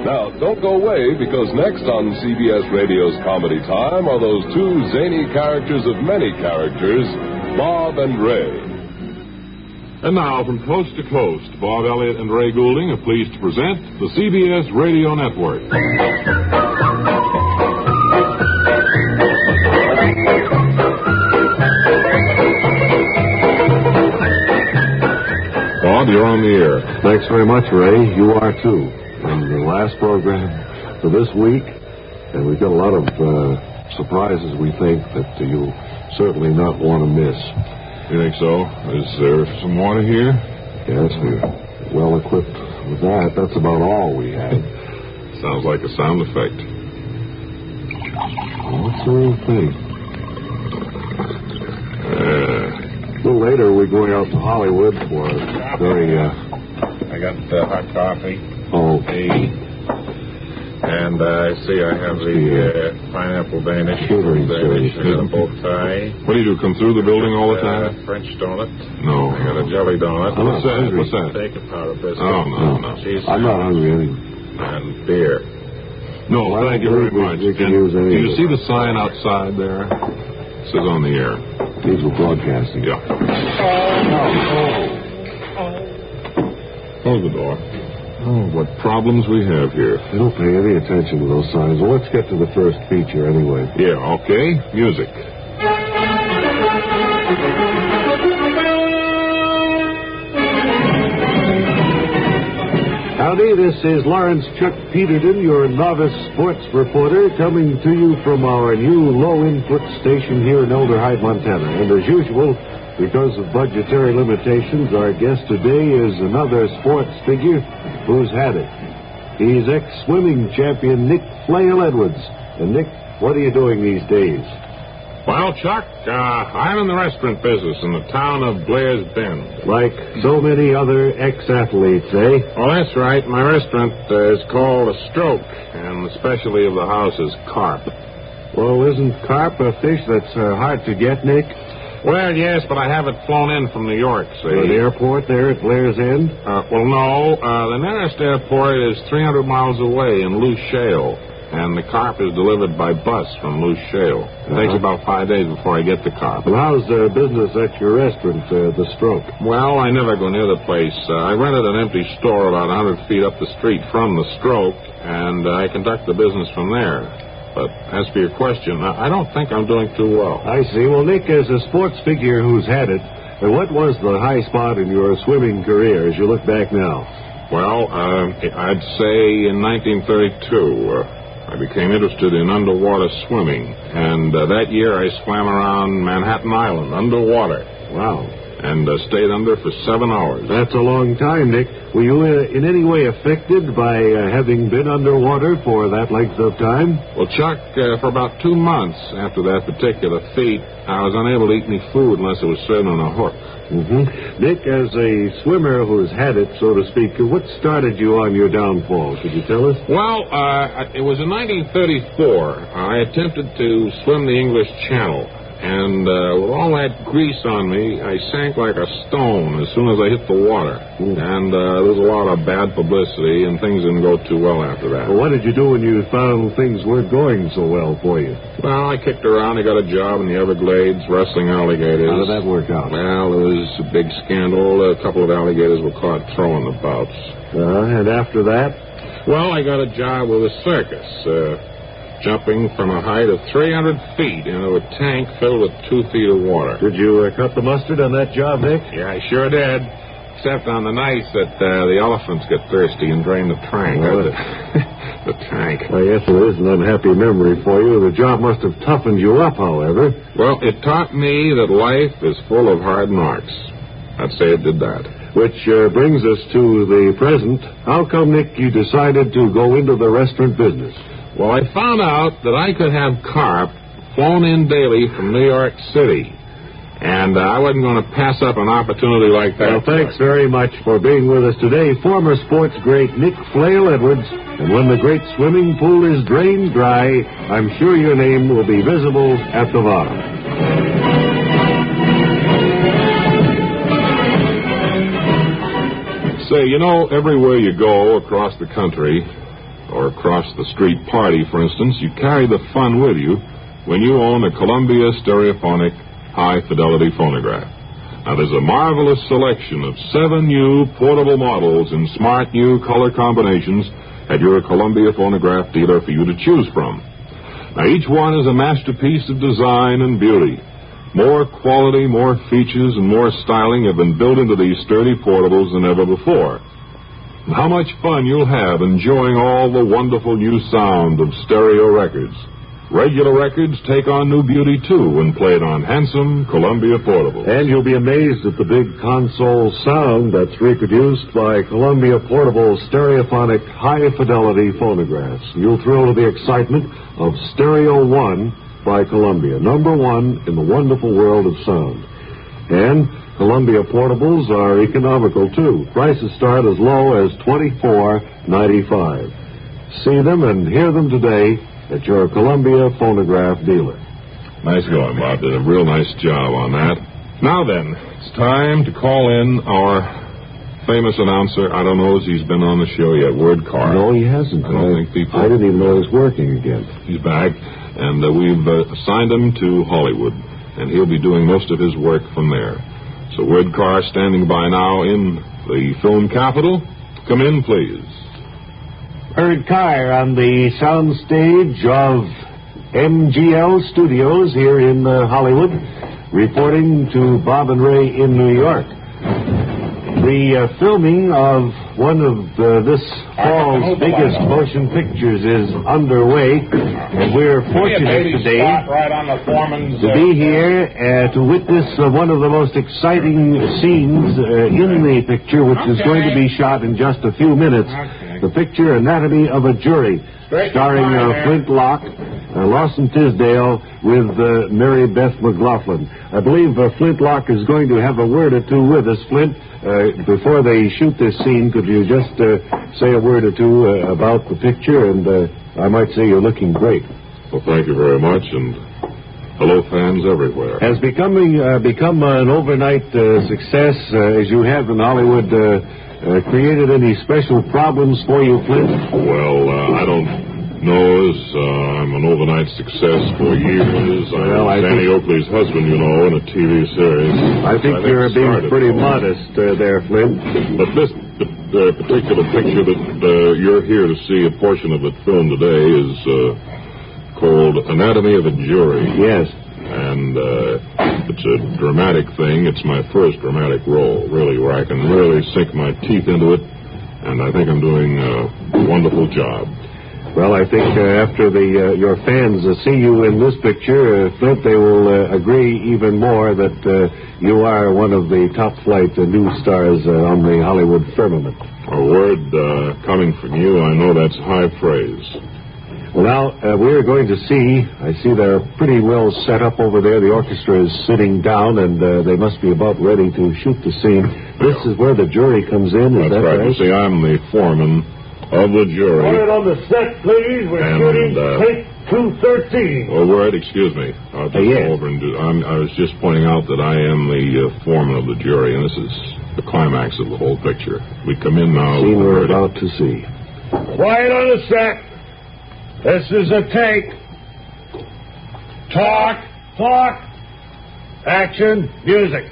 Now, don't go away, because next on CBS Radio's Comedy Time are those two zany characters of many characters, Bob and Ray. And now, from coast to coast, Bob Elliott and Ray Goulding are pleased to present the CBS Radio Network. Bob, you're on the air. Thanks very much, Ray. You are, too. And the last program for this week, and we've got a lot of surprises, we think, that you'll certainly not want to miss. You think so? Is there some water here? Yes, we're well equipped with that. That's about all we had. Sounds like a sound effect. What's the real thing? A little later, we're going out to Hollywood for a very... I got hot coffee. Okay. And I see I have the pineapple Danish. I got a bow tie. What do you do, come through the building all the time? French donut. No. I got a jelly donut. What's that? Bacon powder biscuit. Oh, no. Cheese. I'm not hungry anyway. And beer. No, thank you very much. We can use any. Do you see the sign outside there? It says on the air. These were broadcasting. Yeah. Close the door. Oh, what problems we have here. They don't pay any attention to those signs. Well, let's get to the first feature anyway. Yeah, okay. Music. Howdy, this is Lawrence Chuck Peterton, your novice sports reporter, coming to you from our new low-input station here in Elder Height, Montana. And as usual, because of budgetary limitations, our guest today is another sports figure who's had it. He's ex-swimming champion Nick Flail Edwards. And Nick, what are you doing these days? Well, Chuck, I'm in the restaurant business in the town of Blair's Bend. Like so many other ex-athletes, eh? Well, that's right. My restaurant is called A Stroke, and the specialty of the house is carp. Well, isn't carp a fish that's hard to get, Nick? Well, yes, but I have it flown in from New York, see? The airport there at Blair's End? Well, no. The nearest airport is 300 miles away in Loose Shale, and the carp is delivered by bus from Loose Shale. It takes about 5 days before I get the carp. Well, how's business at your restaurant, The Stroke? Well, I never go near the place. I rented an empty store about 100 feet up the street from The Stroke, and I conduct the business from there. But as for your question, I don't think I'm doing too well. I see. Well, Nick, as a sports figure who's had it, what was the high spot in your swimming career as you look back now? Well, I'd say in 1932, I became interested in underwater swimming. And that year I swam around Manhattan Island underwater. Wow. And stayed under for 7 hours. That's a long time, Nick. Were you in any way affected by having been underwater for that length of time? Well, Chuck, for about 2 months after that particular feat, I was unable to eat any food unless it was served on a hook. Mm-hmm. Nick, as a swimmer who's had it, so to speak, what started you on your downfall? Could you tell us? Well, it was in 1934. I attempted to swim the English Channel. And with all that grease on me, I sank like a stone as soon as I hit the water. And there was a lot of bad publicity, and things didn't go too well after that. Well, what did you do when you found things weren't going so well for you? Well, I kicked around. I got a job in the Everglades wrestling alligators. How did that work out? Well, it was a big scandal. A couple of alligators were caught throwing the bouts. And after that? Well, I got a job with a circus. Jumping from a height of 300 feet into a tank filled with 2 feet of water. Did you cut the mustard on that job, Nick? Yeah, I sure did. Except on the nights that the elephants get thirsty and drain the tank. The tank. Well, yes, it is an unhappy memory for you. The job must have toughened you up, however. Well, it taught me that life is full of hard knocks. I'd say it did that. Which brings us to the present. How come, Nick, you decided to go into the restaurant business? Well, I found out that I could have carp flown in daily from New York City. And I wasn't going to pass up an opportunity like that. Well, thanks very much for being with us today. Former sports great Nick Flail Edwards. And when the great swimming pool is drained dry, I'm sure your name will be visible at the bottom. Say, you know, everywhere you go across the country, or across the street party, for instance, you carry the fun with you when you own a Columbia Stereophonic high-fidelity phonograph. Now, there's a marvelous selection of 7 new portable models in smart new color combinations at your Columbia phonograph dealer for you to choose from. Now, each one is a masterpiece of design and beauty. More quality, more features, and more styling have been built into these sturdy portables than ever before. And how much fun you'll have enjoying all the wonderful new sound of stereo records. Regular records take on new beauty, too, when played on handsome Columbia portables. And you'll be amazed at the big console sound that's reproduced by Columbia Portable Stereophonic high-fidelity phonographs. You'll thrill to the excitement of Stereo One by Columbia, #1 in the wonderful world of sound. And Columbia portables are economical, too. Prices start as low as $24.95. See them and hear them today at your Columbia phonograph dealer. Nice going, Bob. Did a real nice job on that. Now then, it's time to call in our famous announcer. I don't know if he's been on the show yet, Word Carr. No, he hasn't. I don't think people... I didn't even know he was working again. He's back, and we've assigned him to Hollywood, and he'll be doing most of his work from there. So Word Carr standing by now in the film capital. Come in, please. Word Carr on the soundstage of MGL Studios here in Hollywood, reporting to Bob and Ray in New York. The filming of one of this fall's biggest motion pictures is underway, and we're fortunate today to be here to witness one of the most exciting scenes in the picture, which is going to be shot in just a few minutes. The picture Anatomy of a Jury, starring Flint Locke, Lawson Tisdale with Mary Beth McLaughlin. I believe Flint Locke is going to have a word or two with us. Flint, before they shoot this scene, could you just say a word or two about the picture? And I might say you're looking great. Well, thank you very much, and hello, fans everywhere. Has become an overnight success, as you have in Hollywood, created any special problems for you, Flint? Well, I don't know as I'm an overnight success for years. Well, I'm Danny Oakley's husband, you know, in a TV series. I think you're being pretty modest there, Flint. But this particular picture that you're here to see a portion of it filmed today is called Anatomy of a Jury. Yes. And it's a dramatic thing. It's my first dramatic role, really, where I can really sink my teeth into it, and I think I'm doing a wonderful job. Well, I think after your fans see you in this picture, Flint, they will agree even more that you are one of the top-flight new stars on the Hollywood firmament. A word coming from you, I know that's high praise. Well, now, we're going to see, I see they're pretty well set up over there. The orchestra is sitting down, and they must be about ready to shoot the scene. This is where the jury comes in, is that right? You see, I'm the foreman of the jury. Put it on the set, please. We're shooting take 213. Well, Word, excuse me. I'll just go over and do... I was just pointing out that I am the foreman of the jury, and this is the climax of the whole picture. We come in now... Scene we're about to see. Quiet on the set. This is a take. Talk. Action. Music.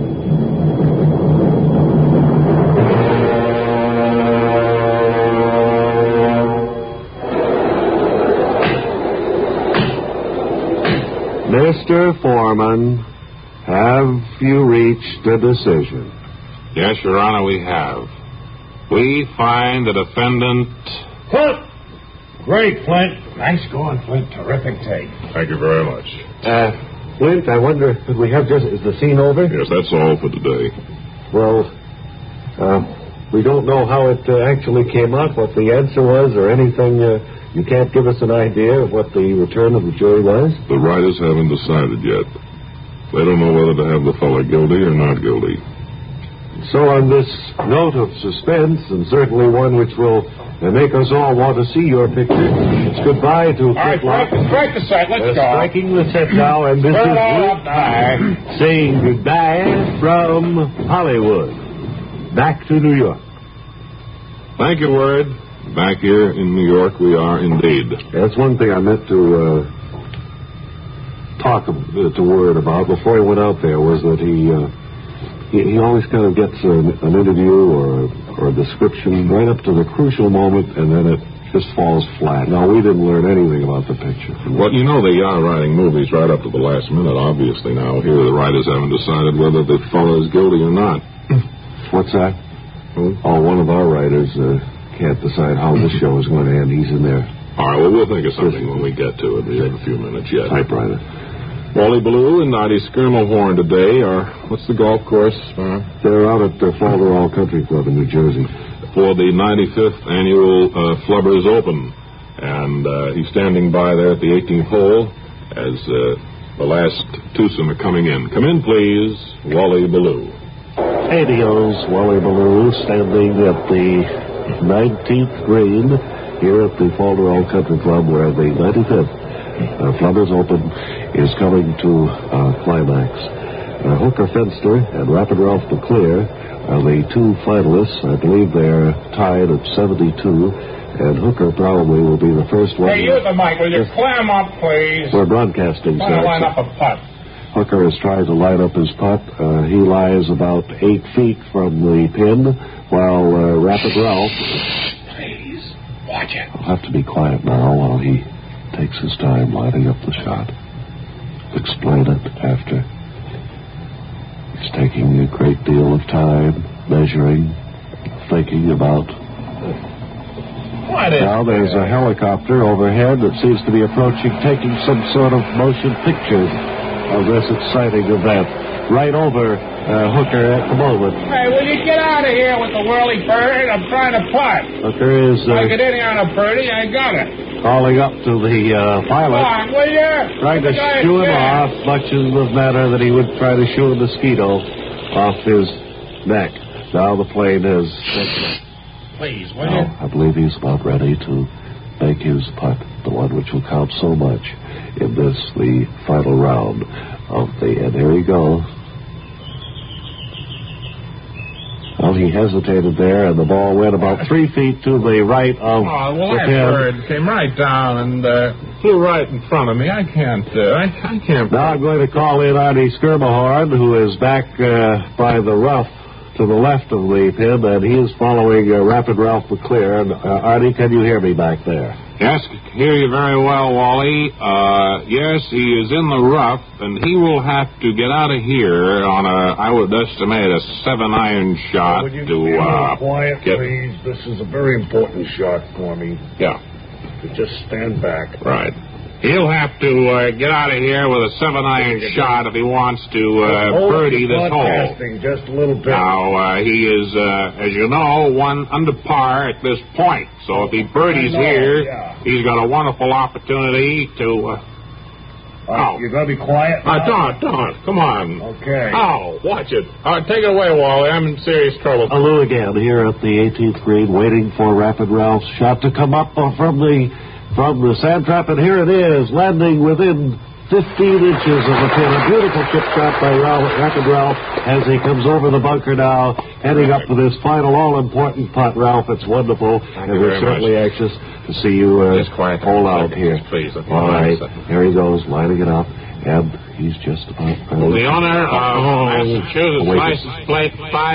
Mr. Foreman, have you reached a decision? Yes, Your Honor, we have. We find the defendant... Flint! Great, Flint. Nice going, Flint. Terrific take. Thank you very much. Flint, I wonder, could we have is the scene over? Yes, that's all for today. Well, we don't know how it actually came out, what the answer was, or anything. You can't give us an idea of what the return of the jury was? The writers haven't decided yet. They don't know whether to have the fellow guilty or not guilty. So on this note of suspense, and certainly one which will make us all want to see your picture, it's goodbye to Flint Locke. Strike the set. Let's go. Striking the set now, and this is Flint Locke saying goodbye from Hollywood. Back to New York. Thank you, Word. Back here in New York, we are indeed. That's one thing I meant to to word about before he went out there was that he always kind of gets an interview or a description right up to the crucial moment, and then it just falls flat. Now, we didn't learn anything about the picture. Well, you know they are writing movies right up to the last minute, obviously. Now, here the writers haven't decided whether the fellow is guilty or not. What's that? Oh, one of our writers can't decide how this show is going to end. He's in there. All right, well, we'll think of something when we get to it. We have a few minutes yet. Typewriter. Wally Ballou and Artie Skirmelhorn today are, what's the golf course? They're out at the Falderall Country Club in New Jersey. For the 95th annual Flubbers Open. And he's standing by there at the 18th hole as the last twosome are coming in. Come in, please, Wally Ballou. Adios, Wally Ballou, standing at the 19th green here at the Falderall Country Club, where the 95th Flubbers Open is coming to climax. Hooker Fenster and Rapid Ralph McClure are the two finalists. I believe they're tied at 72, and Hooker probably will be the first one. Hey, use the mic. Will you clam up, please? We're broadcasting, sir. I line up a putt. Hooker is trying to line up his putt. He lies about 8 feet from the pin, while Rapid Ralph... Please, watch it. I'll have to be quiet now while he takes his time lining up the shot. Explain it after. It's taking a great deal of time, measuring, thinking about... Now there's a helicopter overhead that seems to be approaching, taking some sort of motion picture of this exciting event. Right over Hooker at the moment. Hey, will you get out of here with the whirly bird? I'm trying to putt. Hooker is... If I get in here on a birdie, I got it. Calling up to the pilot. Come on, will you? Trying to shoo him off, much in the manner that he would try to shoo a mosquito off his neck. Now the plane has taken off. Please, will you? I believe he's about ready to make his putt, the one which will count so much in this, the final round of the... And here he goes. Well, he hesitated there, and the ball went about 3 feet to the right of well, the that pin. bird came right down and flew right in front of me. I can't. Now I'm going to call in Artie Skirmelhorn, who is back by the rough to the left of the pin, and he is following Rapid Ralph McClure. And, Artie, can you hear me back there? Yes, hear you very well, Wally. Yes, he is in the rough, and he will have to get out of here on I would estimate, a 7-iron shot. Would you be a little quiet, please? This is a very important shot for me. Yeah. Just stand back. Right. He'll have to get out of here with a 7-iron shot if he wants to birdie this hole. Just a little bit. Now, he is, as you know, one under par at this point. So if he birdies here, he's got a wonderful opportunity to... You're going to be quiet? Don't. Come on. Okay. Oh, watch it. Take it away, Wally. I'm in serious trouble. Lou again here at the 18th green, waiting for Rapid Ralph's shot to come up from the sand trap, and here it is, landing within 15 inches of the pin. A beautiful chip shot by Rapid Ralph as he comes over the bunker now, heading up to this final all-important putt. Ralph, it's wonderful, and we're certainly anxious to see you hold out here. Please. All right, here he goes, lining it up, and he's just about... The owner of Massachusetts license plate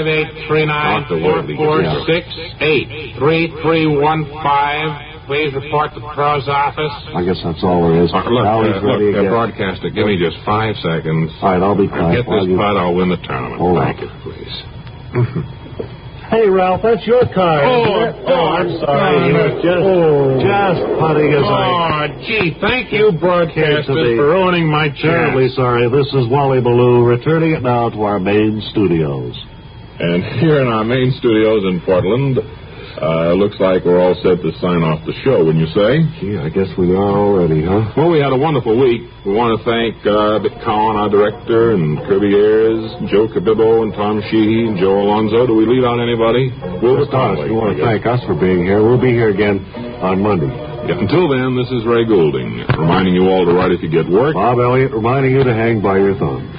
583944683315. Please report to the pro's office. I guess that's all there is. Look, broadcaster, give me just 5 seconds. All right, I'll be quiet. Get this putt, I'll win the tournament. Hold on. Thank you, please. Hey, Ralph, that's your car. I'm sorry. You were just putting us gee, thank you, broadcasters, for ruining my chance. Terribly sorry. This is Wally Ballou, returning it now to our main studios. And here in our main studios in Portland, looks like we're all set to sign off the show, wouldn't you say? Gee, I guess we are already, huh? Well, we had a wonderful week. We want to thank Vic Cowan, our director, and Kirby Ayers, Joe Cabibbo, and Tom Sheehy, and Joe Alonzo. Do we leave out anybody? Wilbur Conway. You want to thank us for being here. We'll be here again on Monday. Yeah, until then, this is Ray Goulding, reminding you all to write if you get work. Bob Elliott reminding you to hang by your thumbs.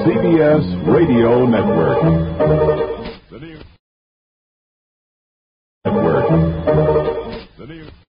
CBS Radio Network. The new